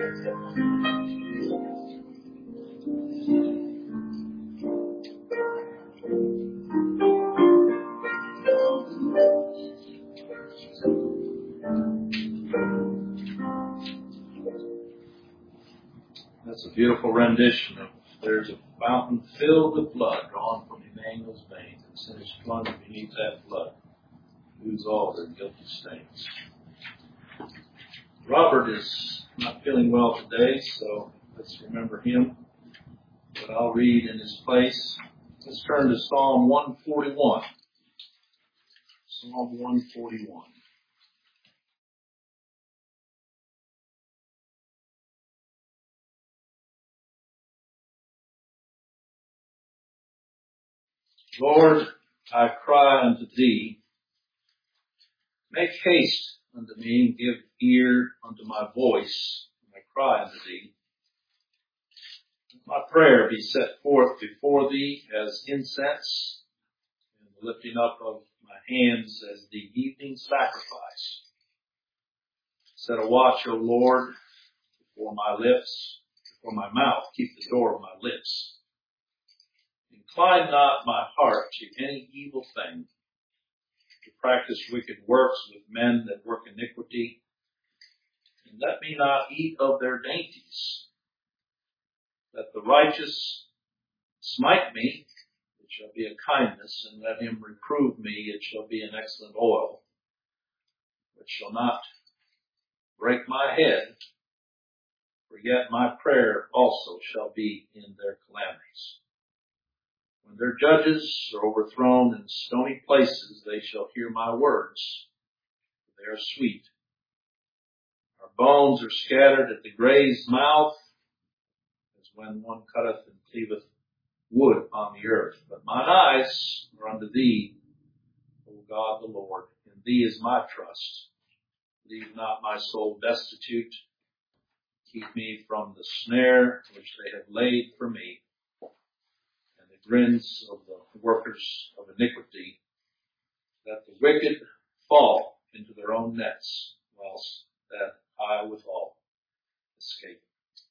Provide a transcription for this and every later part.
That's a beautiful rendition of "There's a fountain filled with blood drawn from Emmanuel's veins, and sinners plunged beneath that flood lose all their guilty stains." Robert is not feeling well today, so let's remember him. But I'll read in his place. Let's turn to Psalm 141. Psalm 141. Lord, I cry unto thee. Make haste unto me, and give ear unto my voice when I cry unto thee. Let my prayer be set forth before thee as incense, and the lifting up of my hands as the evening sacrifice. Set a watch, O Lord, before my lips, before my mouth. Keep the door of my lips. Incline not my heart to any evil thing, to practice wicked works with men that work iniquity. And let me not eat of their dainties. Let the righteous smite me, it shall be a kindness, and let him reprove me, it shall be an excellent oil, which shall not break my head, for yet my prayer also shall be in their calamities. When their judges are overthrown in stony places, they shall hear my words, for they are sweet. Our bones are scattered at the grave's mouth, as when one cutteth and cleaveth wood upon the earth. But mine eyes are unto thee, O God the Lord. In thee is my trust. Leave not my soul destitute. Keep me from the snare which they have laid for me, and the grins of the workers of iniquity. Let the wicked fall into their own nets, whilst that I withal escape.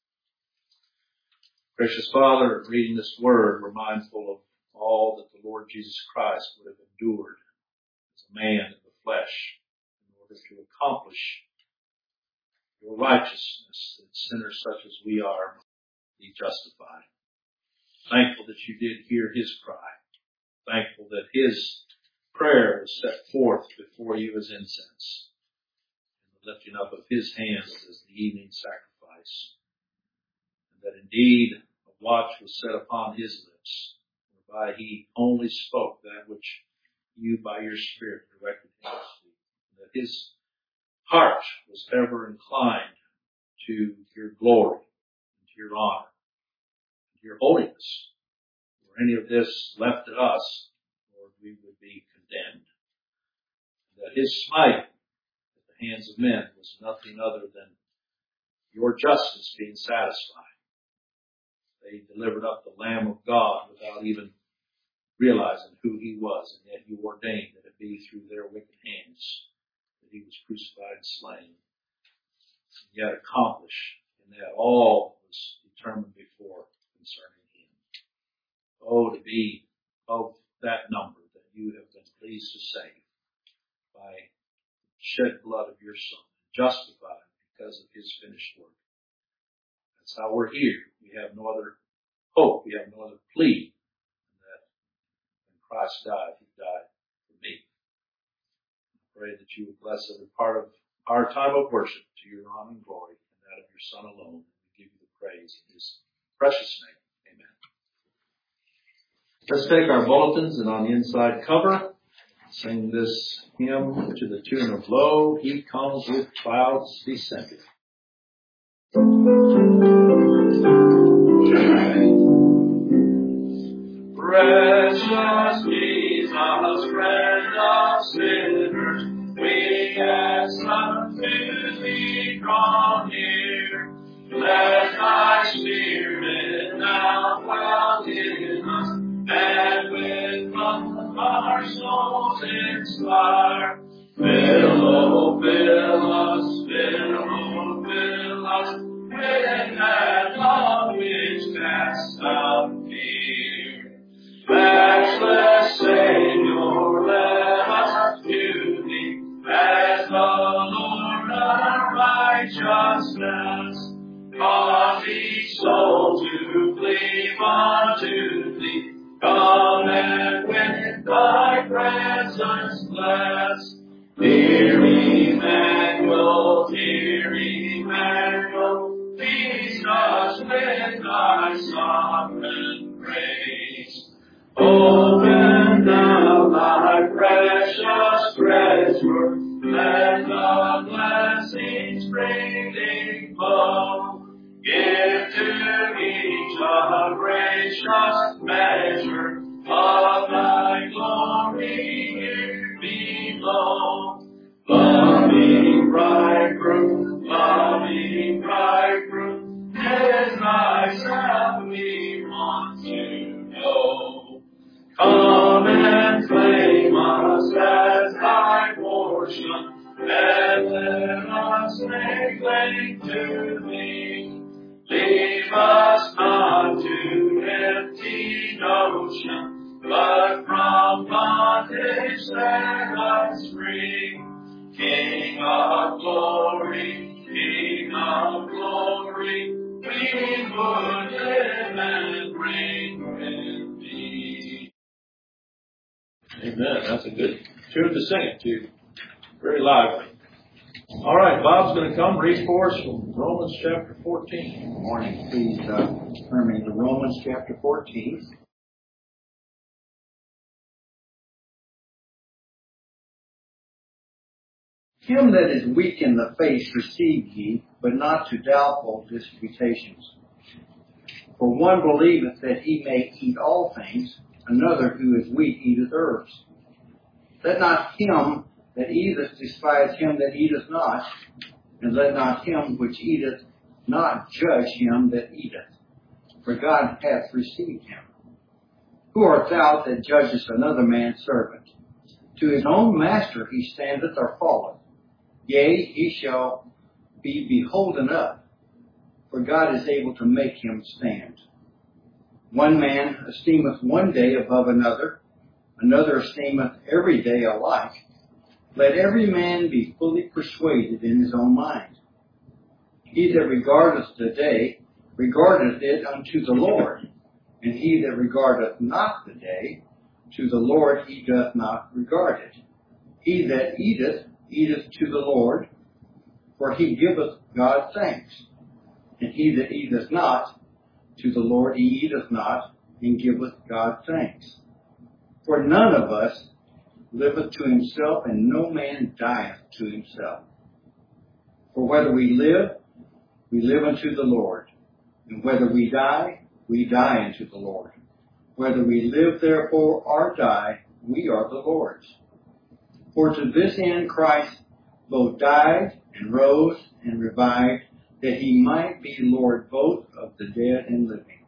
Gracious Father, reading this word, we're mindful of all that the Lord Jesus Christ would have endured as a man in the flesh in order to accomplish your righteousness, that sinners such as we are be justified. Thankful that you did hear his cry. Thankful that his prayer was set forth before you as incense, and the lifting up of his hands as the evening sacrifice. And that indeed a watch was set upon his lips, whereby he only spoke that which you by your Spirit directed him to speak. And that his heart was ever inclined to your glory, and to your honor, and to your holiness. Were any of this left to us, Lord, we would be condemned. And that his smite at the hands of men was nothing other than your justice being satisfied. They delivered up the Lamb of God without even realizing who he was, and yet you ordained that it be through their wicked hands that he was crucified and slain, and yet accomplished, and that all was determined before concerning him. Oh, to be of that number that you have been pleased to save by the shed blood of your Son, justified because of his finished work. That's how we're here. We have no other hope. We have no other plea than that when Christ died, he died for me. I pray that you would bless every part of our time of worship to your honor and glory, and that of your Son alone. We give you the praise in his precious name. Amen. Let's take our bulletins, and on the inside cover, sing this hymn to the tune of Lo, He Comes with Clouds Descending. Precious Jesus, friend of sinners, we ask unto thee, draw near. Let thy Spirit now dwell in us, and with love our souls inspire. Fill us, fill us with righteousness. Cause each soul to cleave unto thee. Come and with thy presence bless. Dear Emmanuel, feast us with thy sovereign grace. Open thou thy precious treasure, let the blessings freely flow. Give to each a gracious measure of thy glory here below. Loving bridegroom, is thyself we want to know. Come and claim us as thy portion, and let us make claim to thee. Leave us not to empty notion, but from bondage set us free. King of glory, we would live and reign with thee. Amen. That's a good tune to sing it to. Very lively. All right, Bob's going to come read for us from Romans chapter 14. Good morning. Please turn me to Romans chapter 14. Him that is weak in the faith receive ye, but not to doubtful disputations. For one believeth that he may eat all things, another who is weak eateth herbs. Let not him that eateth despise him that eateth not, and let not him which eateth not judge him that eateth, for God hath received him. Who art thou that judgest another man's servant? To his own master he standeth or falleth. Yea, he shall be beholden up, for God is able to make him stand. One man esteemeth one day above another, another esteemeth every day alike. Let every man be fully persuaded in his own mind. He that regardeth the day, regardeth it unto the Lord, and he that regardeth not the day, to the Lord he doth not regard it. He that eateth, eateth to the Lord, for he giveth God thanks. And he that eateth not, to the Lord he eateth not, and giveth God thanks. For none of us liveth to himself, and no man dieth to himself. For whether we live unto the Lord, and whether we die unto the Lord. Whether we live therefore or die, we are the Lord's. For to this end Christ both died and rose and revived, that he might be Lord both of the dead and living.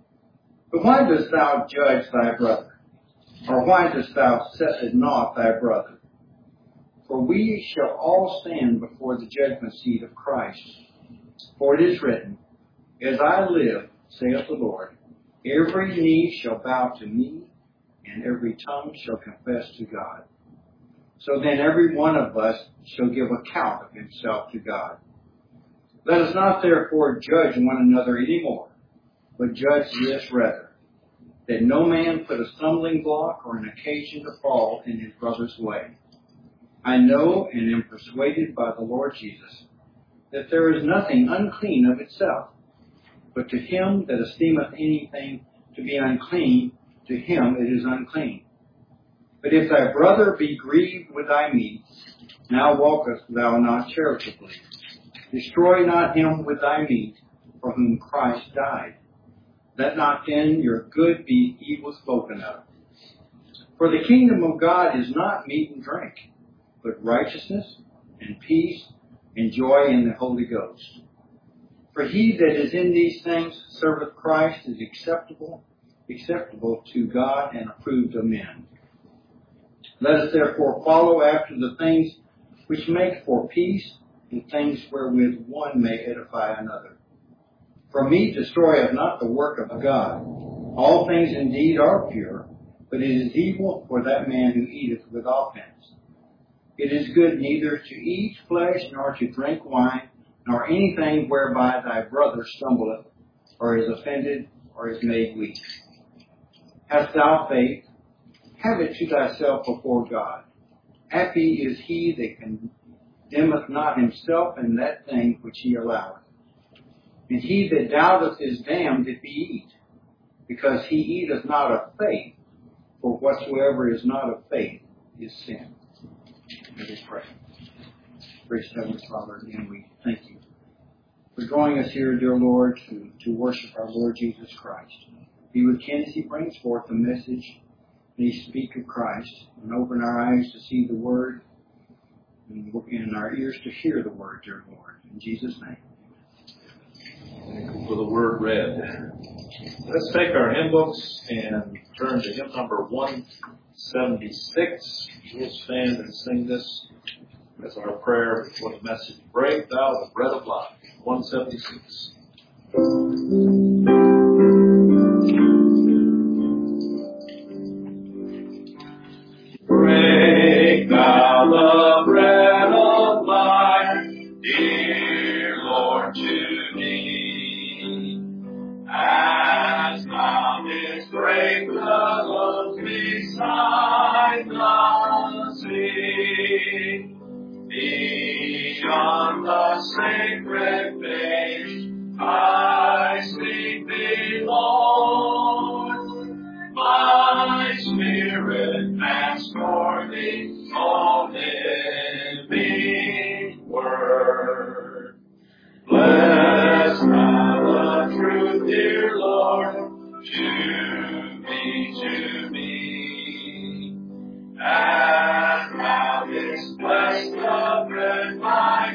But why dost thou judge thy brother? Or why dost thou set at naught thy brother? For we shall all stand before the judgment seat of Christ. For it is written, As I live, saith the Lord, every knee shall bow to me, and every tongue shall confess to God. So then every one of us shall give account of himself to God. Let us not therefore judge one another any more, but judge this rather, that no man put a stumbling block or an occasion to fall in his brother's way. I know and am persuaded by the Lord Jesus that there is nothing unclean of itself, but to him that esteemeth anything to be unclean, to him it is unclean. But if thy brother be grieved with thy meat, now walkest thou not charitably. Destroy not him with thy meat, for whom Christ died. Let not then your good be evil spoken of. For the kingdom of God is not meat and drink, but righteousness and peace and joy in the Holy Ghost. For he that is in these things serveth Christ is acceptable to God and approved of men. Let us therefore follow after the things which make for peace, and things wherewith one may edify another. For meat destroyeth not the work of God. All things indeed are pure, but it is evil for that man who eateth with offense. It is good neither to eat flesh nor to drink wine, nor anything whereby thy brother stumbleth, or is offended, or is made weak. Hast thou faith? Have it to thyself before God. Happy is he that condemneth not himself in that thing which he alloweth. And he that doubteth is damned if he eat, because he eateth not of faith, for whatsoever is not of faith is sin. Let us pray. Gracious Heavenly Father, again we thank you for drawing us here, dear Lord, to worship our Lord Jesus Christ. Be with Ken as he brings forth the message. May he speak of Christ and open our eyes to see the Word and our ears to hear the Word, dear Lord. In Jesus' name. Thank you for the word read. Let's take our hymn books and turn to hymn number 176. We'll stand and sing this as our prayer before the message. Break thou the bread of life. 176. Break thou the bread of life, dear Lord, to me. As thou didst break the loaves beside the sea, beyond the sacred page, I seek thee, Lord. My spirit pants for thee, O living Word. Bless thou the truth, dear Lord, to me, and thou didst bless the bread my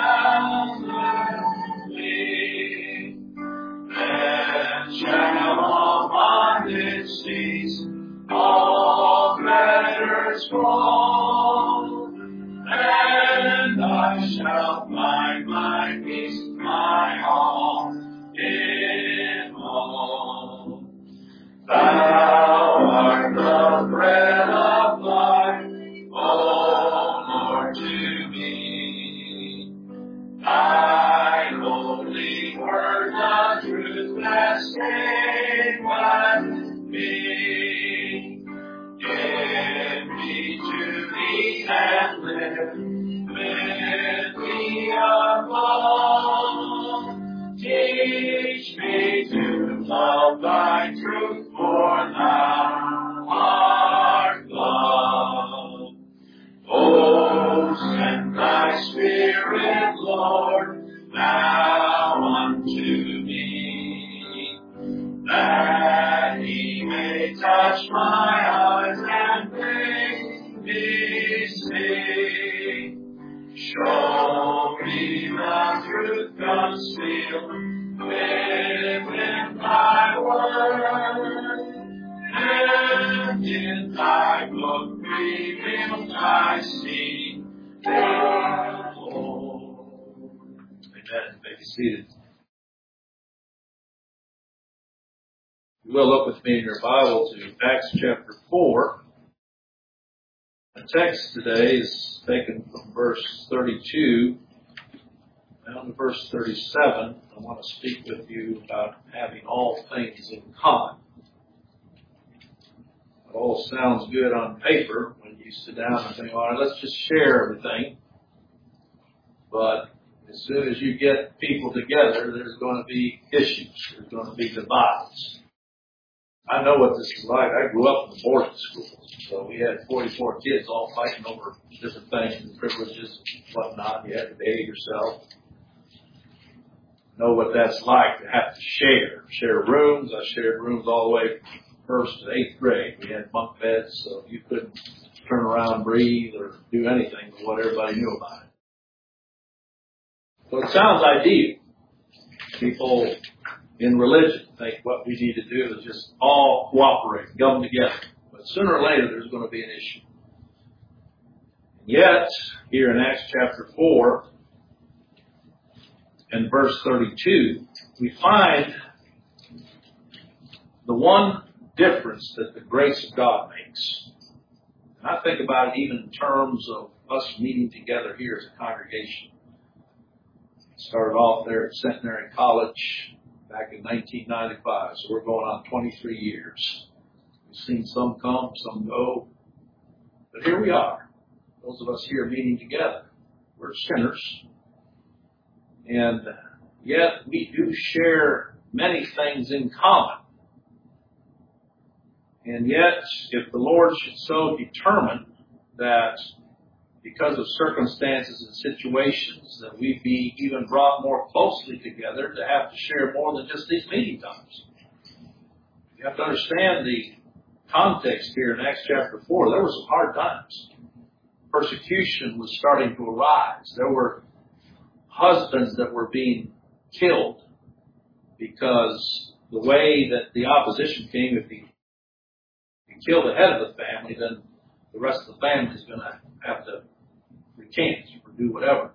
Galilee. Then shall all bondage cease, all fetters fall, and I shall find my peace, my all in all. Thou art the bread of life, O Lord, to me. Thy holy word, the truth that saveth me. Give me to eat and live, with thee above. Teach me to love thy truth, for thou art love. Oh, send thy Spirit, Lord, now unto me, that he may touch my eyes and make me see. Show me the truth concealed within thy word, and in thy book revealed I see the Lord. Amen. May be seated. You will look with me in your Bible to Acts chapter 4. The text today is taken from verse 32 down to verse 37. I want to speak with you about having all things in common. It all sounds good on paper when you sit down and think, all right, let's just share everything. But as soon as you get people together, there's going to be issues. There's going to be divides. I know what this is like. I grew up in a boarding school. So we had 44 kids all fighting over different things and privileges and whatnot. You had to behave yourself. Know what that's like to have to share rooms. I shared rooms all the way from 1st to 8th grade. We had bunk beds, so you couldn't turn around, breathe, or do anything with what everybody knew about it. So it sounds ideal. People in religion think what we need to do is just all cooperate, come together. But sooner or later there's going to be an issue. And yet, here in Acts chapter 4, in verse 32, we find the one difference that the grace of God makes. And I think about it even in terms of us meeting together here as a congregation. Started off there at Centenary College back in 1995, so we're going on 23 years. We've seen some come, some go, but here we are. Those of us here meeting together, we're sinners, and yet we do share many things in common. And yet, if the Lord should so determine that because of circumstances and situations that we be even brought more closely together to have to share more than just these meeting times. You have to understand the context here in Acts chapter 4. There were some hard times. Persecution was starting to arise. There were husbands that were being killed because the way that the opposition came, if you kill the head of the family, then the rest of the family is going to have to recant or do whatever.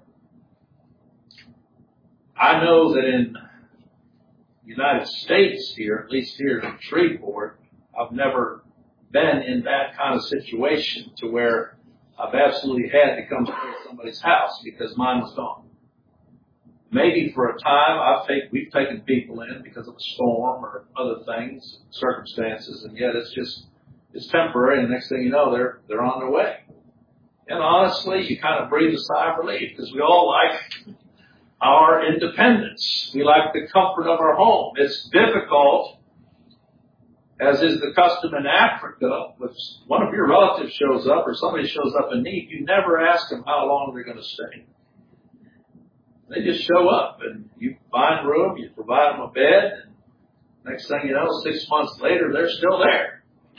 I know that in the United States here, at least here in Shreveport, I've never been in that kind of situation to where I've absolutely had to come to somebody's house because mine was gone. Maybe for a time we've taken people in because of a storm or other things, circumstances, and yet it's temporary, and the next thing you know, they're on their way. And honestly, you kind of breathe a sigh of relief because we all like our independence. We like the comfort of our home. It's difficult, as is the custom in Africa, if one of your relatives shows up or somebody shows up in need, you never ask them how long they're going to stay. They just show up, and you find room, you provide them a bed, and next thing you know, 6 months later, they're still there.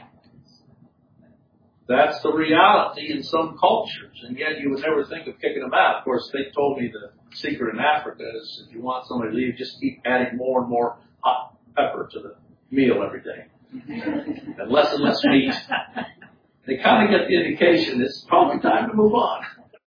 That's the reality in some cultures, and yet you would never think of kicking them out. Of course, they told me the secret in Africa is if you want somebody to leave, just keep adding more and more hot pepper to the meal every day. And less meat. They kind of get the indication it's probably time to move on.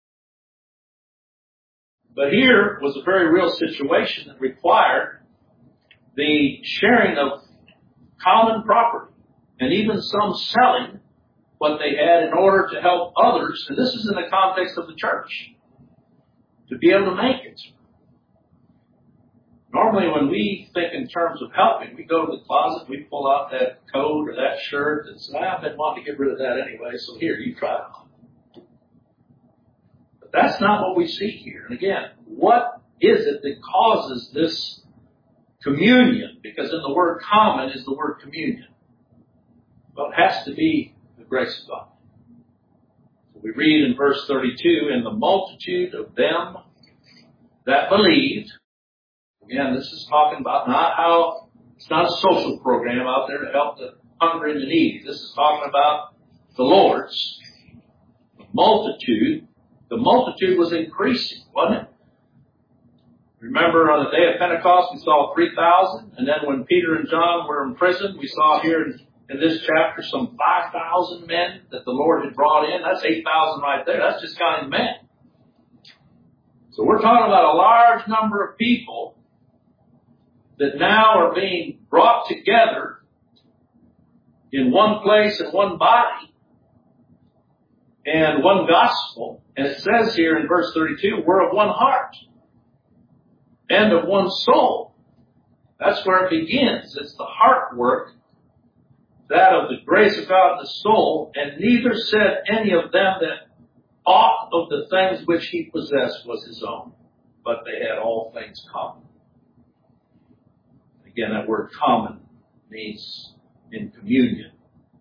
But here was a very real situation that required the sharing of common property, and even some selling what they had in order to help others, and this is in the context of the church, to be able to make it. Normally when we think in terms of helping, we go to the closet, we pull out that coat or that shirt and say, I've been wanting to get rid of that anyway, so here, you try it on. But that's not what we see here. And again, what is it that causes this communion? Because in the word common is the word communion. Well, it has to be the grace of God. So we read in verse 32, and the multitude of them that believed. Again, this is talking about it's not a social program out there to help the hungry and the needy. This is talking about the Lord's. The multitude was increasing, wasn't it? Remember on the day of Pentecost, we saw 3,000. And then when Peter and John were in prison, we saw here in this chapter some 5,000 men that the Lord had brought in. That's 8,000 right there. That's just counting men. So we're talking about a large number of people that now are being brought together in one place and one body and one gospel. And it says here in verse 32, we're of one heart and of one soul. That's where it begins. It's the heart work, that of the grace of God in the soul. And neither said any of them that aught of the things which he possessed was his own, but they had all things common. Again, that word common means in communion.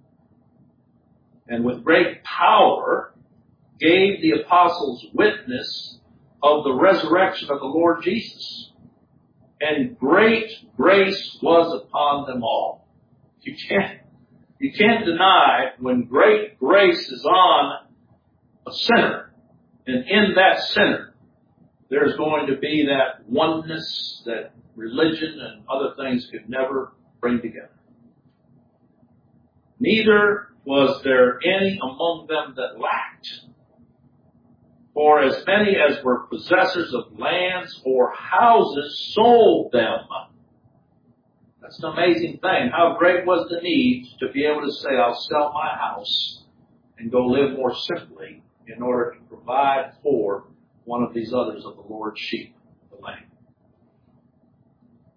And with great power gave the apostles witness of the resurrection of the Lord Jesus. And great grace was upon them all. You can't deny when great grace is on a sinner, and in that sinner, there's going to be that oneness that religion and other things could never bring together. Neither was there any among them that lacked. For as many as were possessors of lands or houses sold them. That's an amazing thing. How great was the need to be able to say, I'll sell my house and go live more simply in order to provide for one of these others of the Lord's sheep, the lamb.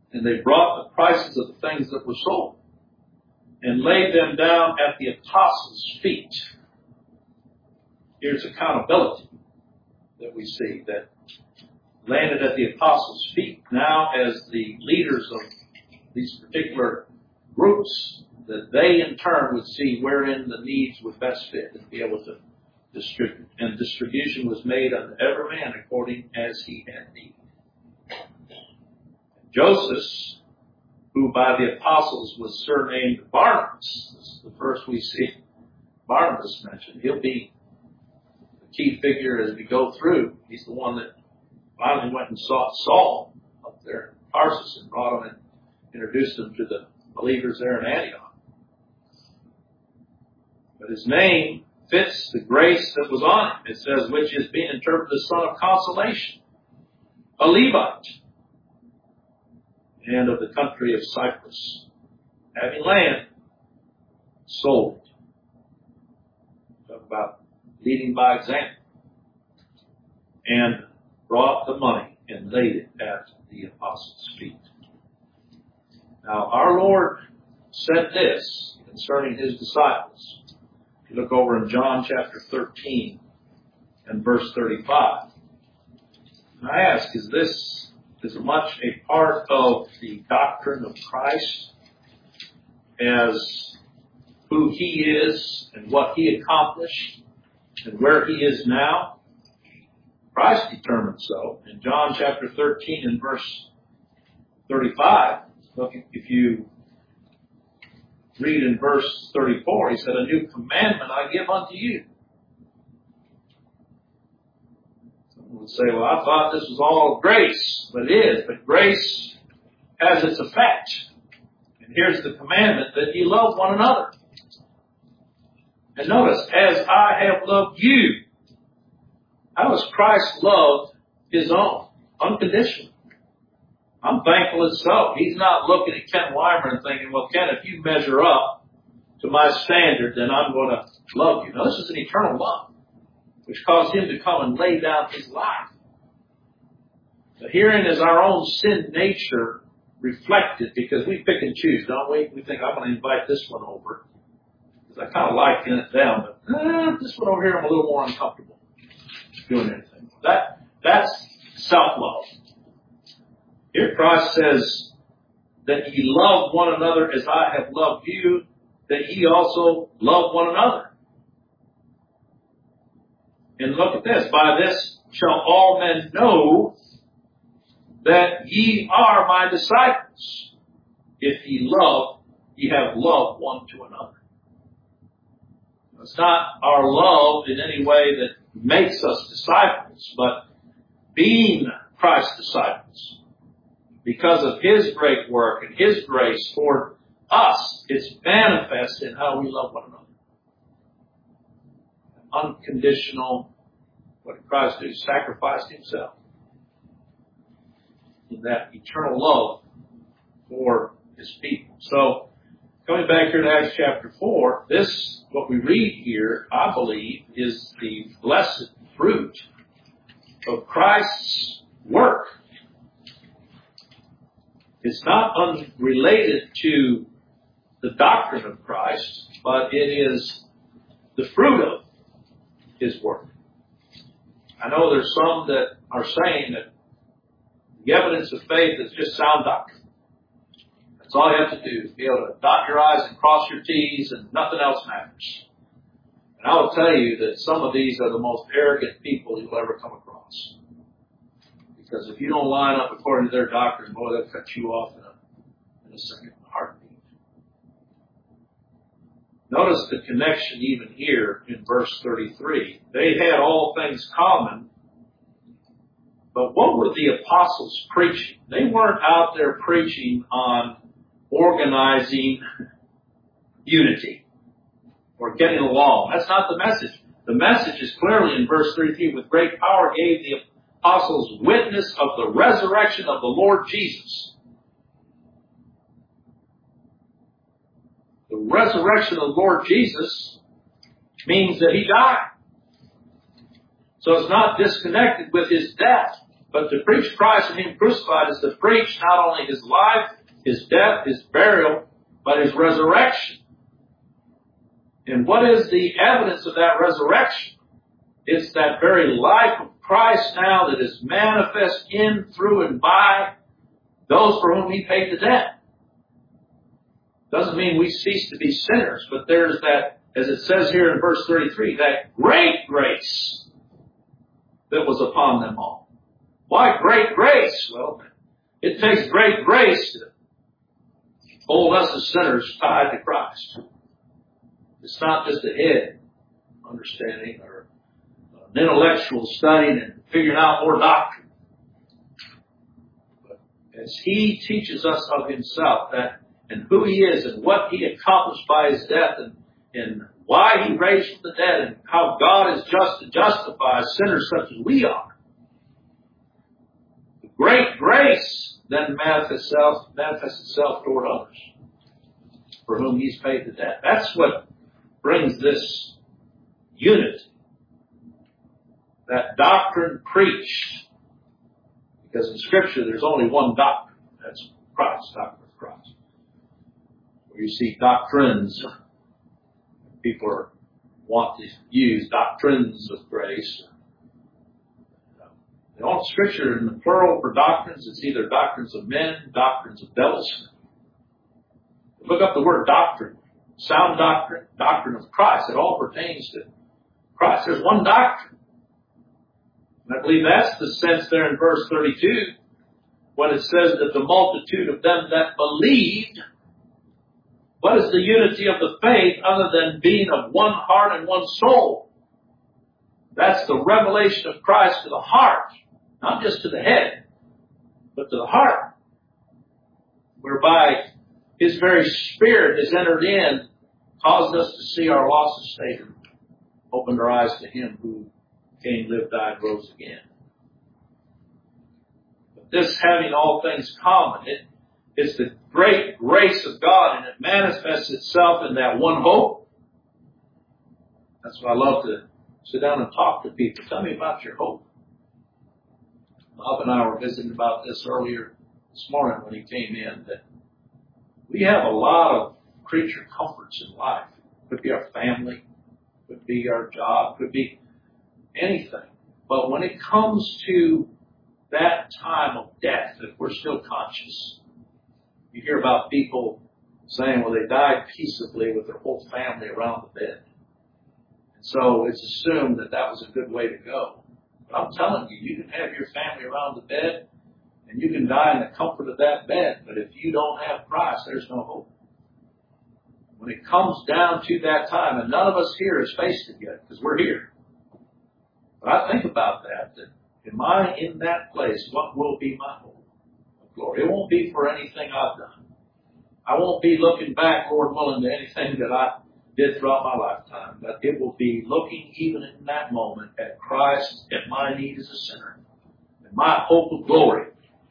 And they brought the prices of the things that were sold and laid them down at the apostles' feet. Here's accountability that we see that landed at the apostles' feet. Now, as the leaders of these particular groups, that they in turn would see wherein the needs would best fit and be able to distribute. And distribution was made unto every man according as he had need. Joseph, who by the apostles was surnamed Barnabas, this is the first we see Barnabas mentioned. He'll be the key figure as we go through. He's the one that finally went and sought Saul up there in Tarsus and brought him and introduced him to the believers there in Antioch. But his name fits the grace that was on him. It says, which is being interpreted the son of consolation, a Levite, and of the country of Cyprus, having land, sold. Talk about leading by example. And brought the money and laid it at the apostles' feet. Now, our Lord said this concerning his disciples. If you look over in John chapter 13 and verse 35. And I ask, is this as much a part of the doctrine of Christ as who he is and what he accomplished and where he is now? Christ determined so. In John chapter 13 and verse 35, look, if you read in verse 34, he said, a new commandment I give unto you. Someone would say, well, I thought this was all grace. But it is. But grace has its effect. And here's the commandment, that ye love one another. And notice, as I have loved you. How has Christ loved his own? Unconditionally. I'm thankful it's so. He's not looking at Ken Weimer and thinking, well, Ken, if you measure up to my standard, then I'm going to love you. No, this is an eternal love, which caused him to come and lay down his life. So herein is our own sin nature reflected, because we pick and choose, don't we? We think, I'm going to invite this one over, because I kind of like it down, but this one over here I'm a little more uncomfortable doing anything. That's self-love. Here Christ says that ye love one another as I have loved you, that ye also love one another. And look at this. By this shall all men know that ye are my disciples, if ye have loved one to another. It's not our love in any way that makes us disciples, but being Christ's disciples, because of his great work and his grace toward us, it's manifest in how we love one another. Unconditional, what did Christ do? He sacrificed himself in that eternal love for his people. So, coming back here to Acts chapter 4, this, what we read here, I believe, is the blessed fruit of Christ's work. It's not unrelated to the doctrine of Christ, but it is the fruit of his work. I know there's some that are saying that the evidence of faith is just sound doctrine. That's all you have to do, is be able to dot your I's and cross your T's, and nothing else matters. And I will tell you that some of these are the most arrogant people you'll ever come across. Because if you don't line up according to their doctrine, boy, they'll cut you off in a second, heartbeat. Notice the connection even here in verse 33. They had all things common, but what were the apostles preaching? They weren't out there preaching on organizing unity or getting along. That's not the message. The message is clearly in verse 33, with great power gave the apostles witness of the resurrection of the Lord Jesus. The resurrection of the Lord Jesus means that he died. So it's not disconnected with his death. But to preach Christ and Him crucified is to preach not only His life, His death, His burial, but His resurrection. And what is the evidence of that resurrection? It's that very life of Christ now that is manifest in, through, and by those for whom He paid the debt. Doesn't mean we cease to be sinners, but there's that, as it says here in verse 33, that great grace that was upon them all. Why great grace? Well, it takes great grace to hold us as sinners tied to Christ. It's not just a head understanding or an intellectual studying and figuring out more doctrine. But as He teaches us of Himself that and who He is and what He accomplished by His death and why He raised from the dead and how God is just to justify sinners such as we are. The great grace then manifests itself toward others for whom He's paid the debt. That's what brings this unity. That doctrine preached. Because in Scripture there's only one doctrine. That's Christ, doctrine of Christ. Where you see doctrines, people want to use doctrines of grace. In all Scripture, in the plural for doctrines, it's either doctrines of men, doctrines of devils. Look up the word doctrine. Sound doctrine, doctrine of Christ. It all pertains to Christ. There's one doctrine. And I believe that's the sense there in verse 32 when it says that the multitude of them that believed. What is the unity of the faith other than being of one heart and one soul? That's the revelation of Christ to the heart, not just to the head, but to the heart, whereby His very Spirit has entered in, caused us to see our lost estate, opened our eyes to Him who came, lived, died, rose again. But this having all things common, it's the great grace of God, and it manifests itself in that one hope. That's why I love to sit down and talk to people. Tell me about your hope. Bob and I were visiting about this earlier this morning when he came in, that we have a lot of creature comforts in life. Could be our family, could be our job, could be anything. But when it comes to that time of death, if we're still conscious, you hear about people saying, well, they died peaceably with their whole family around the bed. And so it's assumed that that was a good way to go. But I'm telling you, you can have your family around the bed and you can die in the comfort of that bed. But if you don't have Christ, there's no hope. When it comes down to that time, and none of us here has faced it yet because we're here. But I think about that am I in that place? What will be my hope? Glory. It won't be for anything I've done. I won't be looking back, Lord willing, to anything that I did throughout my lifetime. But it will be looking even in that moment at Christ, at my need as a sinner, and my hope of glory.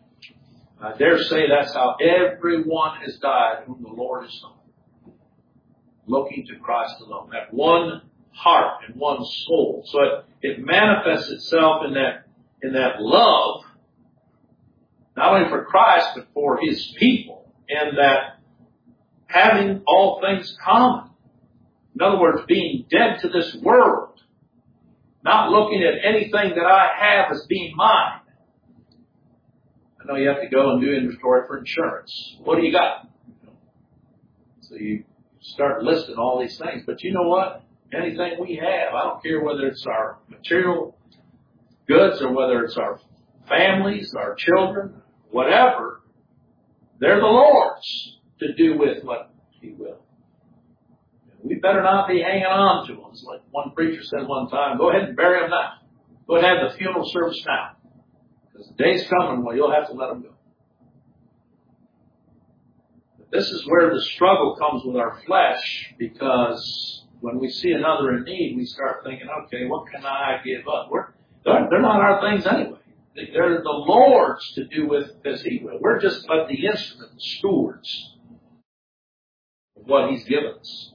I dare say that's how everyone has died whom the Lord has known. Looking to Christ alone. That one heart and one soul. So it manifests itself in that love, not only for Christ, but for His people, and that having all things common. In other words, being dead to this world, not looking at anything that I have as being mine. I know you have to go and do inventory for insurance. What do you got? So you start listing all these things. But you know what? Anything we have, I don't care whether it's our material goods or whether it's our families, our children, whatever, they're the Lord's to do with what He will. We better not be hanging on to them. It's like one preacher said one time, go ahead and bury them now. Go ahead and have the funeral service now. Because the day's coming when you'll have to let them go. But this is where the struggle comes with our flesh, because when we see another in need, we start thinking, okay, what can I give up? They're not our things anyway. They're the Lord's to do with as He will. We're just but the instrument, the stewards of what He's given us.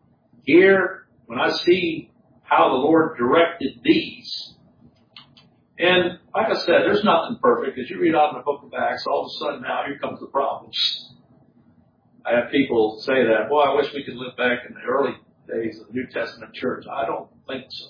Here, when I see how the Lord directed these, And like I said, there's nothing perfect. As you read on in the book of Acts, all of a sudden now here comes the problems. I have people say that, boy, I wish we could live back in the early days of the New Testament church. I don't think so.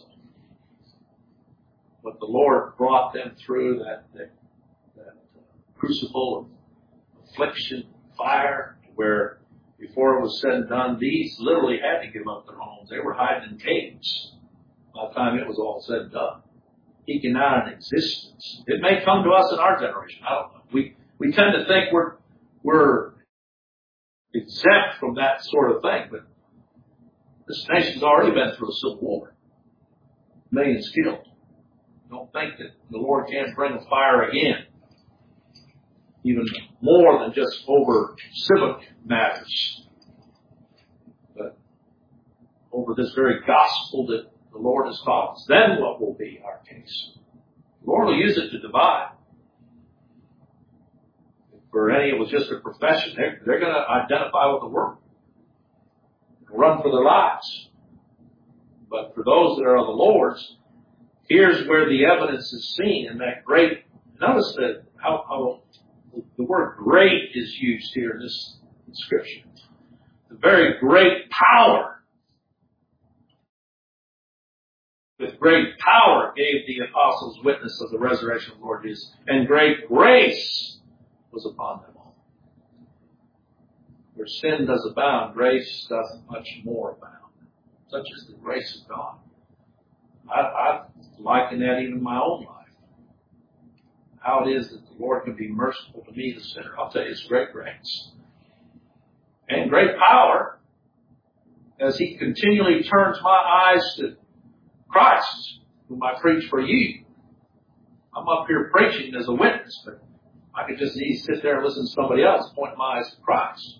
But the Lord brought them through that crucible of affliction, fire, where before it was said and done, these literally had to give up their homes. They were hiding in caves by the time it was all said and done. Eking out an existence. It may come to us in our generation. I don't know. We tend to think we're exempt from that sort of thing, but this nation's already been through a civil war. Millions killed. Don't think that the Lord can't bring a fire again. Even more than just over civic matters, but over this very gospel that the Lord has taught us. Then what will be our case? The Lord will use it to divide. For any, it was just a profession. They're going to identify with the world, run for their lives. But for those that are of the Lord's, here's where the evidence is seen in that great. Notice that how the word great is used here in this inscription. The very great power. With great power gave the apostles witness of the resurrection of the Lord Jesus, and great grace was upon them all. Where sin does abound, grace doth much more abound. Such is the grace of God. I liken that even in my own life. How it is that the Lord can be merciful to me, the sinner. I'll tell you, it's great grace. And great power as He continually turns my eyes to Christ, whom I preach for you. I'm up here preaching as a witness, but I could just sit there and listen to somebody else point my eyes to Christ.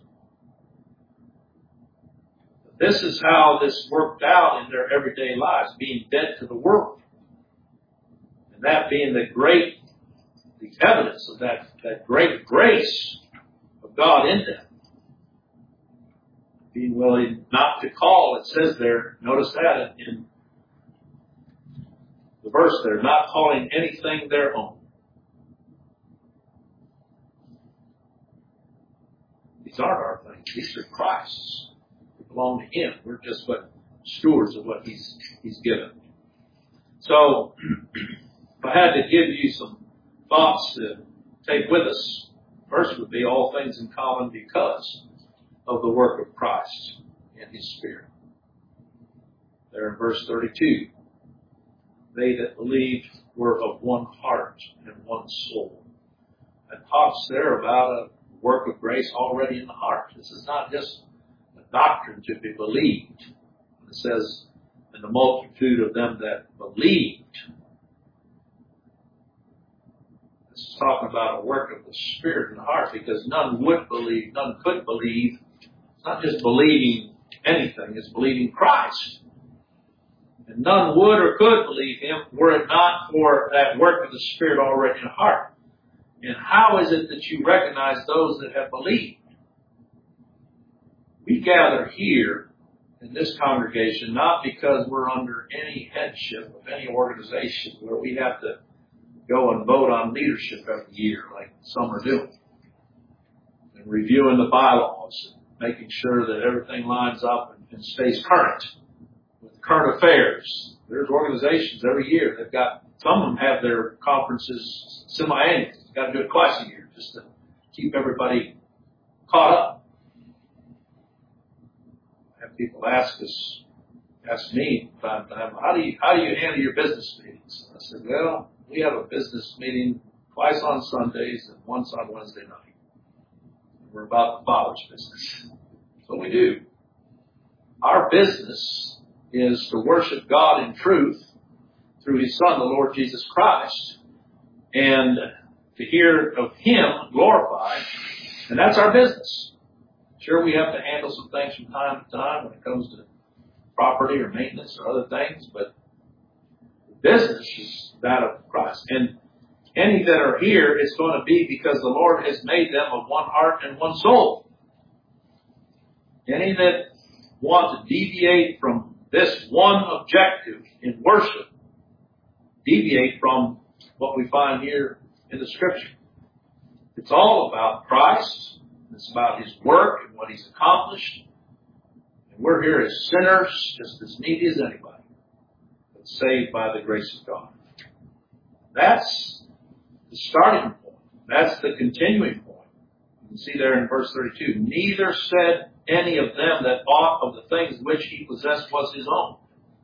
This is how this worked out in their everyday lives, being dead to the world. And that being the evidence of that great grace of God in them. Being willing not to call, it says there, notice that in the verse there, not calling anything their own. These aren't our things. These are Christ's. We belong to Him. We're just but stewards of what He's given. So, if I had to give you some thoughts to take with us, first would be all things in common because of the work of Christ and His Spirit. There in verse 32, they that believed were of one heart and one soul. It talks there about a work of grace already in the heart. This is not just a doctrine to be believed. It says, and the multitude of them that believed. This is talking about a work of the Spirit in the heart, because none would believe, none could believe. It's not just believing anything, it's believing Christ. And none would or could believe Him were it not for that work of the Spirit already in the heart. And how is it that you recognize those that have believed? We gather here in this congregation not because we're under any headship of any organization where we have to go and vote on leadership every year like some are doing. And reviewing the bylaws and making sure that everything lines up and stays current with current affairs. There's organizations every year that some of them have their conferences semi-annual. You've got to do it twice a year just to keep everybody caught up. I have people ask me from time to time, how do you handle your business meetings? I said, well, we have a business meeting twice on Sundays and once on Wednesday night. We're about the Father's business. That's what we do. Our business is to worship God in truth through His Son, the Lord Jesus Christ, and to hear of Him glorified, and that's our business. Sure, we have to handle some things from time to time when it comes to property or maintenance or other things, but the business is that of Christ. And any that are here, it's going to be because the Lord has made them of one heart and one soul. Any that want to deviate from this one objective in worship, deviate from what we find here in the Scripture. It's all about Christ. It's about His work and what He's accomplished. And we're here as sinners, just as needy as anybody, but saved by the grace of God. That's the starting point. That's the continuing point. You can see there in verse 32, neither said any of them that aught of the things which he possessed was his own.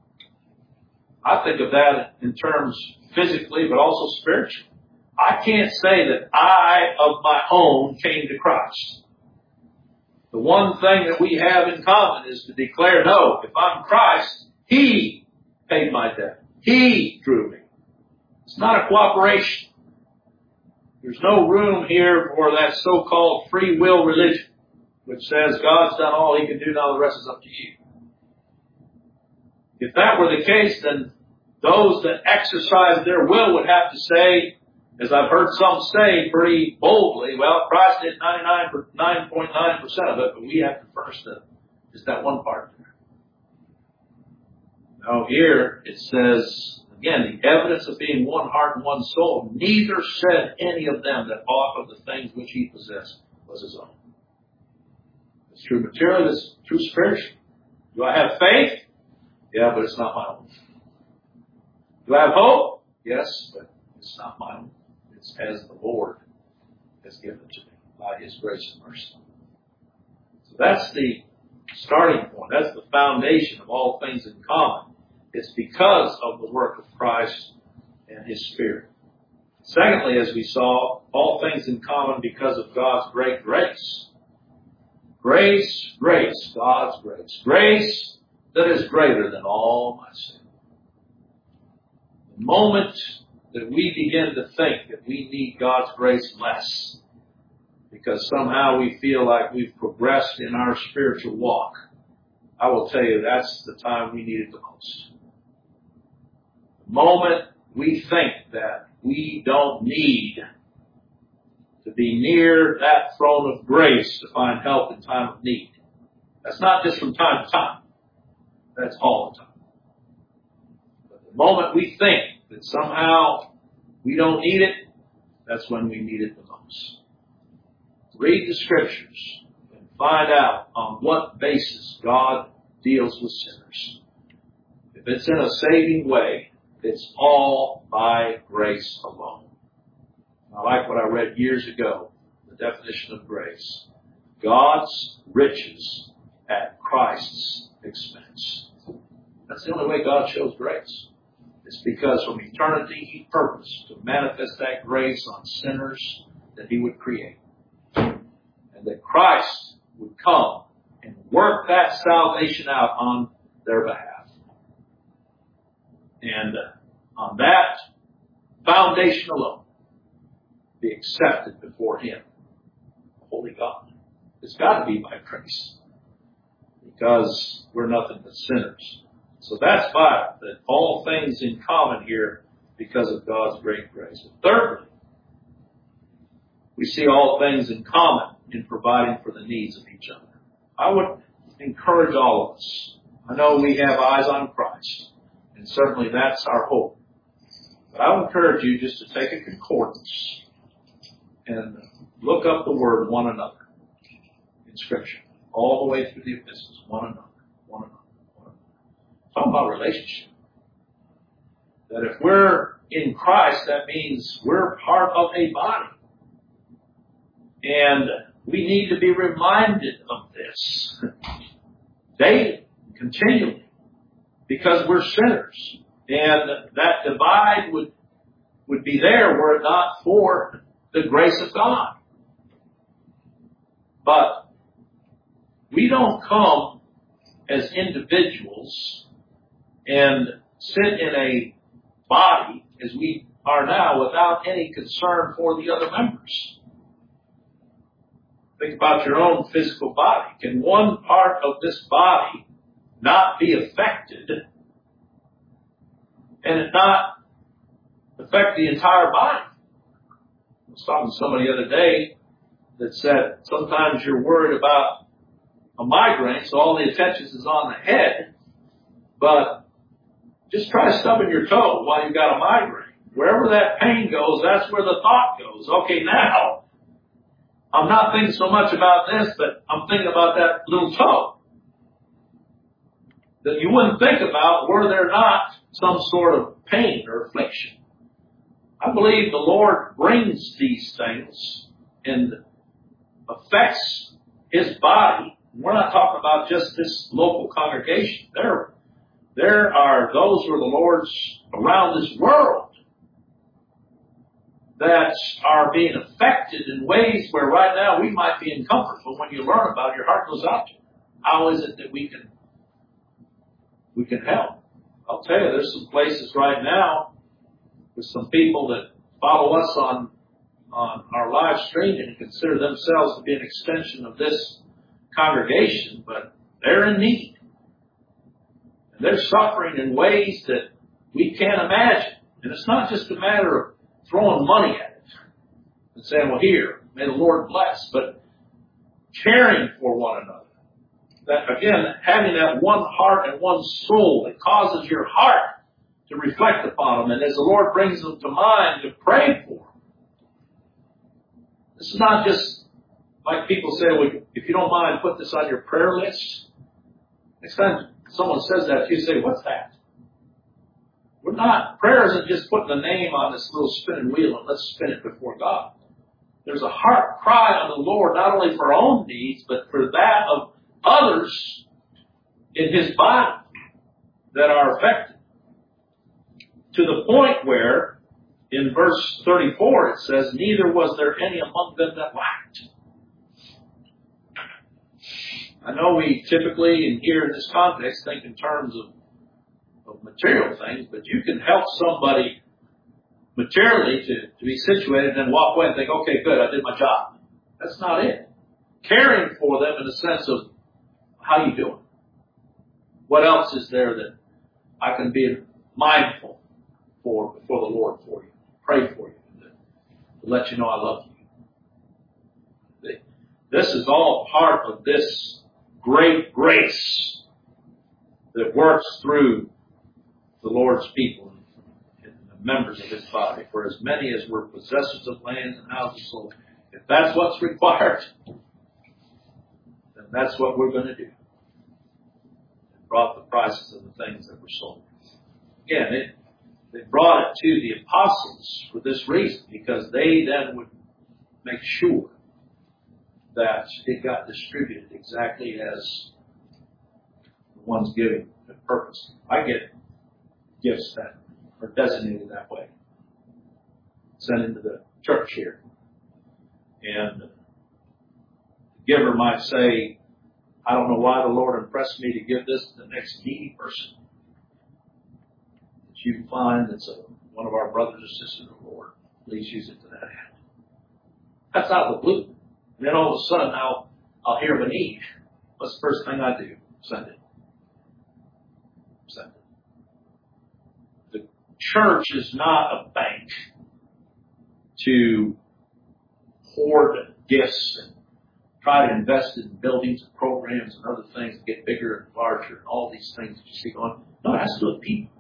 I think of that in terms physically, but also spiritually. I can't say that I, of my own, came to Christ. The one thing that we have in common is to declare, no, if I'm Christ, He paid my debt. He drew me. It's not a cooperation. There's no room here for that so-called free will religion, which says God's done all He can do, now the rest is up to you. If that were the case, then those that exercise their will would have to say, as I've heard some say pretty boldly, well, Christ did 99.9% of it, but we have to furnish just that one part there. Now here it says, again, the evidence of being one heart and one soul, neither said any of them that aught of the things which he possessed was his own. It's true materially, it's true spiritually. Do I have faith? Yeah, but it's not my own. Do I have hope? Yes, but it's not my own. It's as the Lord has given it to me by His grace and mercy. So that's the starting point. That's the foundation of all things in common. It's because of the work of Christ and His Spirit. Secondly, as we saw, all things in common because of God's great grace. Grace, grace, God's grace. Grace that is greater than all my sin. The moment that we begin to think that we need God's grace less because somehow we feel like we've progressed in our spiritual walk, I will tell you that's the time we need it the most. The moment we think that we don't need to be near that throne of grace to find help in time of need. That's not just from time to time. That's all the time. But the moment we think that somehow we don't need it, that's when we need it the most. Read the Scriptures and find out on what basis God deals with sinners. If it's in a saving way, it's all by grace alone. I like what I read years ago, the definition of grace. God's riches at Christ's expense. That's the only way God shows grace. It's because from eternity He purposed to manifest that grace on sinners that He would create. And that Christ would come and work that salvation out on their behalf. And on that foundation alone, be accepted before Him, the Holy God. It's got to be by grace. Because we're nothing but sinners. So that's why that all things in common here because of God's great grace. And thirdly, we see all things in common in providing for the needs of each other. I would encourage all of us. I know we have eyes on Christ, and certainly that's our hope. But I would encourage you just to take a concordance and look up the word one another in Scripture, all the way through the epistles, one another, one another, one another. Talk about relationship. That if we're in Christ, that means we're part of a body. And we need to be reminded of this daily, continually, because we're sinners. And that divide would be there were it not for the grace of God. But we don't come as individuals and sit in a body as we are now without any concern for the other members. Think about your own physical body. Can one part of this body not be affected and it not affect the entire body? I was talking to somebody the other day that said sometimes you're worried about a migraine, so all the attention is on the head, but just try stubbing your toe while you've got a migraine. wherever that pain goes, that's where the thought goes. Okay, now, I'm not thinking so much about this, but I'm thinking about that little toe that you wouldn't think about were there not some sort of pain or affliction. I believe the Lord brings these things and affects His body. We're not talking about just this local congregation. There are those who are the Lord's around this world that are being affected in ways where right now we might be in comfort, but when you learn about it, your heart goes out to it. How is it that we can help? I'll tell you, there's some places right now with some people that follow us on our live streaming and consider themselves to be an extension of this congregation, but they're in need. And they're suffering in ways that we can't imagine. And it's not just a matter of throwing money at it and saying, well, here, may the Lord bless, but caring for one another. That, again, having that one heart and one soul that causes your heart to reflect upon them, and as the Lord brings them to mind, to pray for them. This is not just like people say, well, if you don't mind, put this on your prayer list. Next time someone says that to you, say, what's that? We're not, prayer isn't just putting a name on this little spinning wheel and let's spin it before God. There's a heart cry on the Lord, not only for our own needs, but for that of others in His body that are affected. To the point where, in verse 34, it says, neither was there any among them that lacked. I know we typically, and here in this context, think in terms of material things, but you can help somebody materially to be situated and then walk away and think, okay, good, I did my job. That's not it. Caring for them in the sense of, how you doing? What else is there that I can be mindful for before the Lord for you? Pray for you. To let you know I love you. This is all part of this great grace that works through the Lord's people and the members of His body. For as many as were possessors of lands and houses, so if that's what's required, then that's what we're going to do. And brought the prices of the things that were sold. Again, they brought it to the apostles for this reason, because they then would make sure that it got distributed exactly as the ones giving the purpose. I get gifts that are designated that way, sent into the church here. And the giver might say, I don't know why the Lord impressed me to give this to the next needy person that you find that's one of our brothers or sisters of the Lord. Please use it to that end. That's out of the blue. And then all of a sudden I'll hear of a need. What's the first thing I do? Send it. Send it. The church is not a bank to hoard gifts and try to invest in buildings and programs and other things to get bigger and larger and all these things that you see going. No, it has to do with people.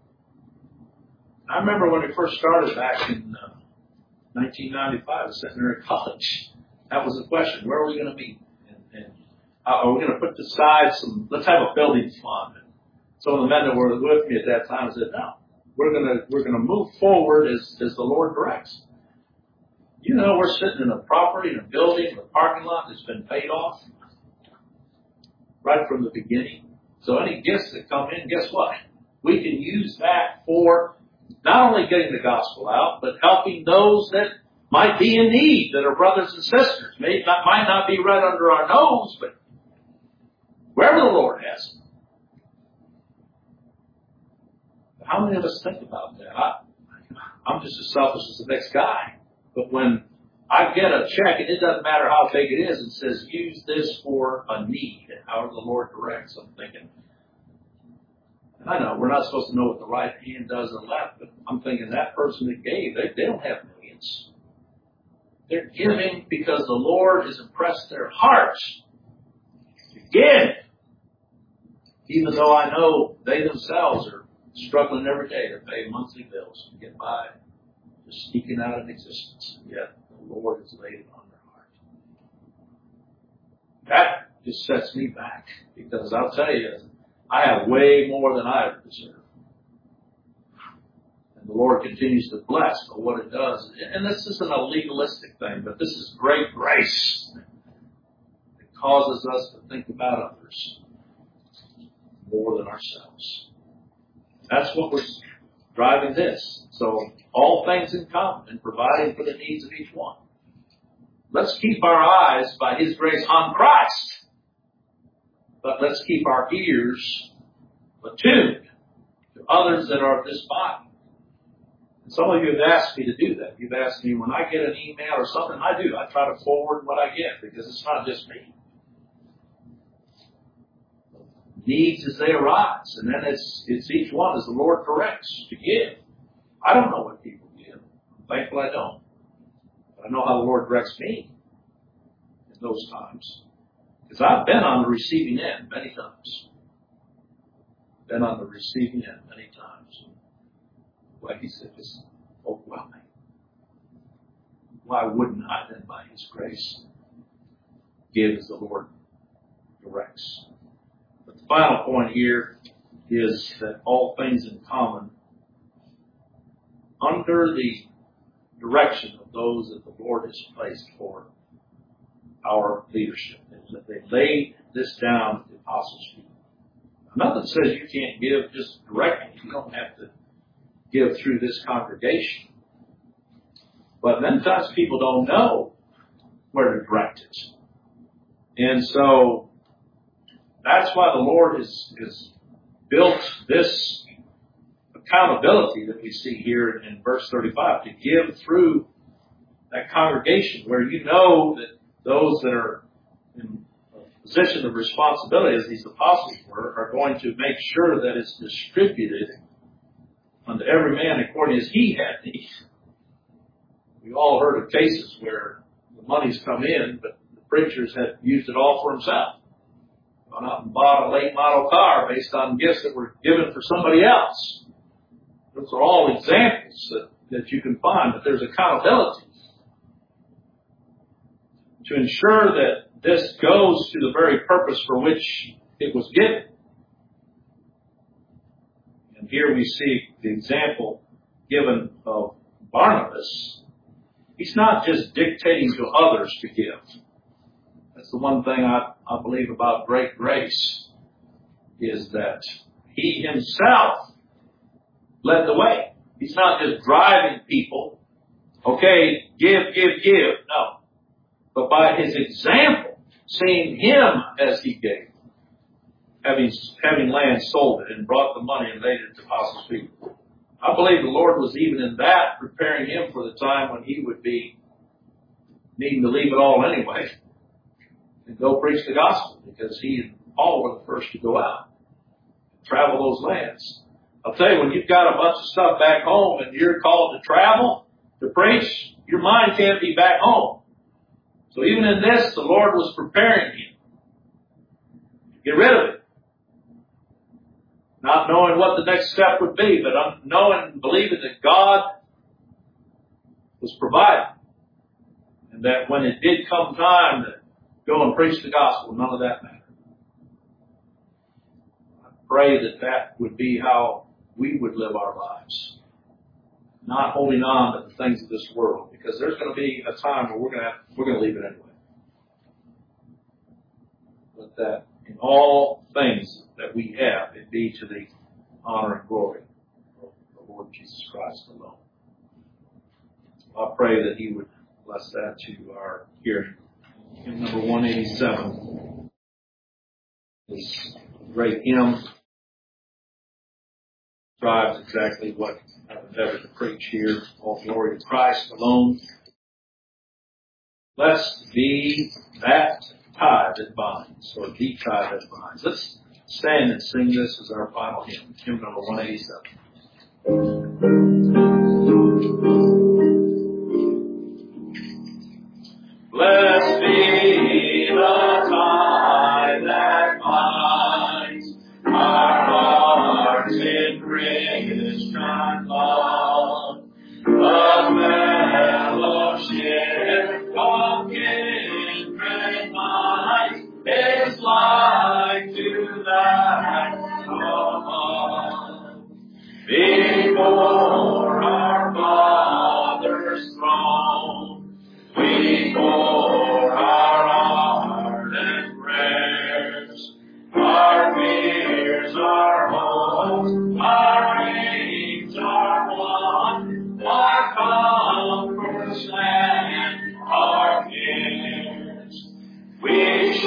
I remember when we first started back in 1995, I was sitting there at college. That was the question. Where are we going to meet? And are we going to put aside let's have a building fund. And some of the men that were with me at that time said, no, we're going to move forward as the Lord directs. You know, we're sitting in a property, in a building, in a parking lot that's been paid off right from the beginning. So any gifts that come in, guess what? We can use that for not only getting the gospel out, but helping those that might be in need, that are brothers and sisters. Might not be right under our nose, but wherever the Lord has them. How many of us think about that? I'm just as selfish as the next guy. But when I get a check, and it doesn't matter how big it is, it says, use this for a need, and however the Lord directs, I'm thinking, I know we're not supposed to know what the right hand does and left, but I'm thinking that person that gave, they don't have millions. They're giving because the Lord has impressed their hearts to give, even though I know they themselves are struggling every day to pay monthly bills and get by, just sneaking out of existence. Yet the Lord has laid it on their heart. That just sets me back, because I'll tell you, I have way more than I ever deserve. And the Lord continues to bless, but what it does, and this isn't a legalistic thing, but this is great grace. It causes us to think about others more than ourselves. That's what we're driving this. So, all things in common and providing for the needs of each one. Let's keep our eyes, by His grace, on Christ. But let's keep our ears attuned to others that are of this body. And some of you have asked me to do that. You've asked me, when I get an email or something, I do. I try to forward what I get, because it's not just me. Needs as they arise. And then it's each one as the Lord directs to give. I don't know what people give. I'm thankful I don't. But I know how the Lord directs me in those times. Because I've been on the receiving end many times. Been on the receiving end many times. Like He said, just overwhelming. Why wouldn't I then, by His grace, give as the Lord directs? But the final point here is that all things in common, under the direction of those that the Lord has placed for our leadership, is that they laid this down at the apostles' feet. Now, nothing says you can't give just directly. You don't have to give through this congregation. But many times people don't know where to direct it. And so that's why the Lord has built this accountability that we see here in verse 35, to give through that congregation where you know that those that are in a position of responsibility, as these apostles were, are going to make sure that it's distributed unto every man according as he had need. We've all heard of cases where the money's come in, but the preachers had used it all for himself. Gone out and bought a late model car based on gifts that were given for somebody else. Those are all examples that you can find, but there's accountability to ensure that this goes to the very purpose for which it was given. And here we see the example given of Barnabas. He's not just dictating to others to give. That's the one thing I believe about great grace, is that he himself led the way. He's not just driving people, okay, give. No. But by his example, seeing him as he gave, having land, sold it and brought the money and laid it at the apostles' feet. I believe the Lord was even in that preparing him for the time when he would be needing to leave it all anyway and go preach the gospel, because he and Paul were the first to go out and travel those lands. I'll tell you, when you've got a bunch of stuff back home and you're called to travel, to preach, your mind can't be back home. So even in this, the Lord was preparing him to get rid of it. Not knowing what the next step would be, but knowing and believing that God was providing. And that when it did come time to go and preach the gospel, none of that mattered. I pray that that would be how we would live our lives. Not holding on to the things of this world, because there's going to be a time where we're going to leave it anyway. But that in all things that we have, it be to the honor and glory of the Lord Jesus Christ alone. I pray that He would bless that to our hearing. Hymn number 187 is a great hymn. Describes exactly what I've endeavored to preach here. All glory to Christ alone. Blessed be that tie that binds, or the tie that binds. Let's stand and sing this as our final hymn. Hymn number 187. Blessed be the tie that binds our hearts in grace.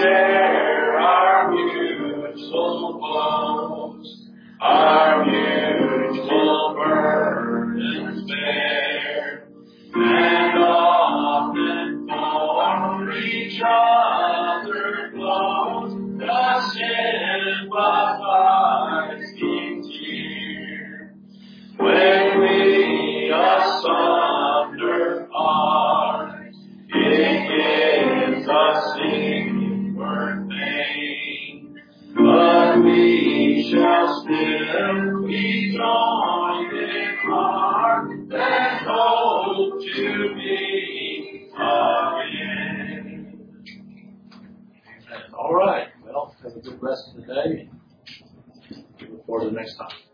share our mutual woes, our mutual burdens bear, and often for each other flows the sympathizing tear. When we asunder part, it gives us inward pain, but we shall still be joined in heart and hope to meet again. All right. Well, have a good rest of the day. Look forward to the next time.